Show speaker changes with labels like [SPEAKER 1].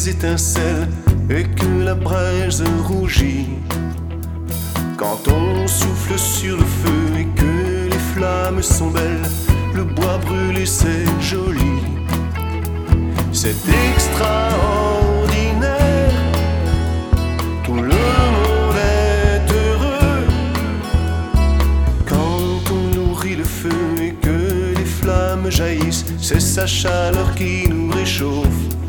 [SPEAKER 1] étincelles et que la braise rougit. Quand on souffle sur le feu et que les flammes sont belles, le bois brûlé c'est joli, c'est extraordinaire. Tout le monde est heureux quand on nourrit le feu et que les flammes jaillissent. C'est sa chaleur qui nous réchauffe.